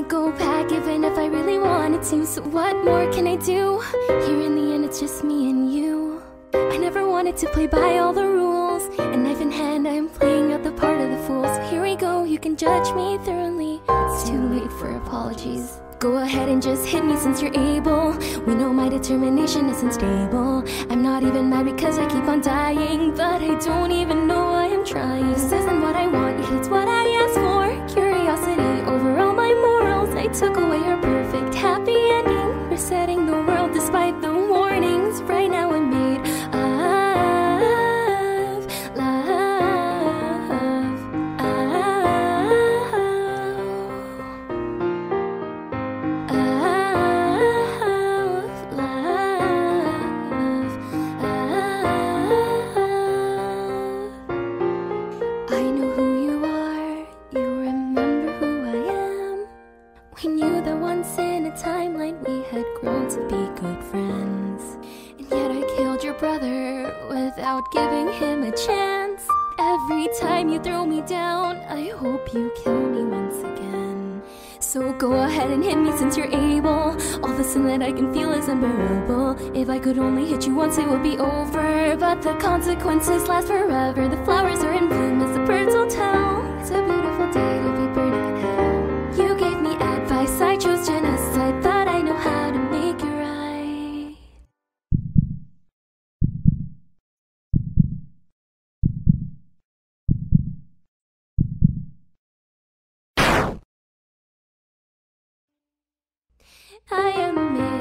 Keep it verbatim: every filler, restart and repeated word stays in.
can't go back even if I really wanted to. So what more can I do? Here in the end it's just me and you. I never wanted to play by all the rules, and knife in hand I'm playing out the part of the fool. So here we go, you can judge me thoroughly. It's too late for apologies. Go ahead and just hit me since you're able. We know my determination isn't stable. I'm not even mad because I keep on dying, but I don't even know why I'm trying. This isn't what I want, yet it's what I asked for. Curiosity over all my morals. I took away her perfect happy ending, resetting the world despite the warnings. Right now I'm made of love, I know who you are, you remember who I am. We knew that once in a timeline we had grown to be good friends. And yet I killed your brother without giving him a chance. Every time you throw me down, I hope you kill me once again. So go ahead and hit me since you're able. All the sin that I can feel is unbearable. If I could only hit you once it would be over, but the consequences last forever. The flowers are in bloom as the birds will tell. It's a beautiful day to be burning in hell. You gave me advice, I chose genocide, but I know how to make it right. I am made